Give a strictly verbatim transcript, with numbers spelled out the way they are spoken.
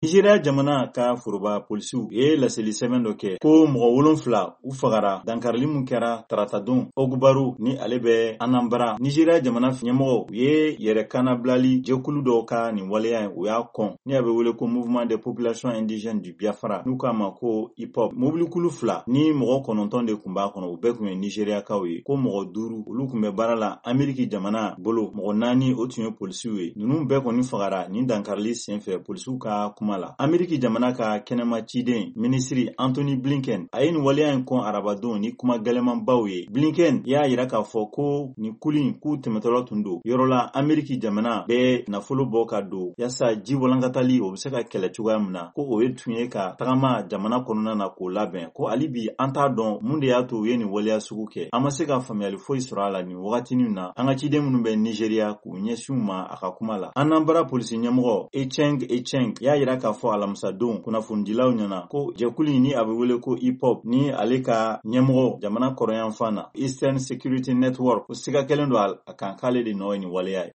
Nigeria jamana ka foroba polisiw ye laseli sɛbɛn dɔ kɛ ko mɔgɔ wolonfila u fagara dankarili mun kɛra taratadon Ogbaru ni ale bɛ Anambra. Nigeria jamana ɲɛmɔgɔ u ye yɛrɛkana bilali jɛkulu dɔw ka nin waleya u y'a kɔn ni a bɛ wele ko Mouvement des Populations Indigènes du Biafra n'u k'a ma ko I P O B. Mobilikulu fila ni mɔgɔ kɔnɔntɔn de kun b'a kɔnɔ u bɛɛ kun ye Nigeriakaw ye ko mɔgɔ duuru olu kun bɛ baara la Ameriki jamana bolo mɔgɔ naani o tun ye polisiw ye. Ninnu bɛɛ kɔni fagara nin dankarili senfɛ polisiw ka kuma la. Ameriki jamana ka kɛnɛma ciden minisiri Anthony Blinken a ye nin waleya in kɔn arabadon ni kuma gɛlɛmanbaw ye. Blinken y'a yira k'a fɔ ko nin kulu in k'u tɛmɛtɔla tun don yɔrɔ la Ameriki jamana bɛ nafolo bɔ ka don yasa ji walankatali o bɛ se ka kɛlɛ cogoya min na ko o ye tun ye ka tagama jamana kɔnɔna na k'o labɛn ko hali bi an t'a dɔn mun de y'a to u ye nin waleya sugu kɛ. An ma se ka faamuyali foyi sɔrɔ a la nin wagatinin na an ka ciden minnu bɛ Nigeria k'u ɲɛsin u ma a ka kuma la. Anambra polisi ɲɛmɔgɔ Echeng Echeng y'a yira k'a fɔ alamisadon kunnafonidilaw ɲɛna ko jɛkulu ni a bɛ wele ko I P O B ni ale ka ɲɛmɔgɔ jamana kɔrɔyanfan na Eastern Security Network o siga kɛlen don a kan k'ale de nɔ ye nin waleya ye.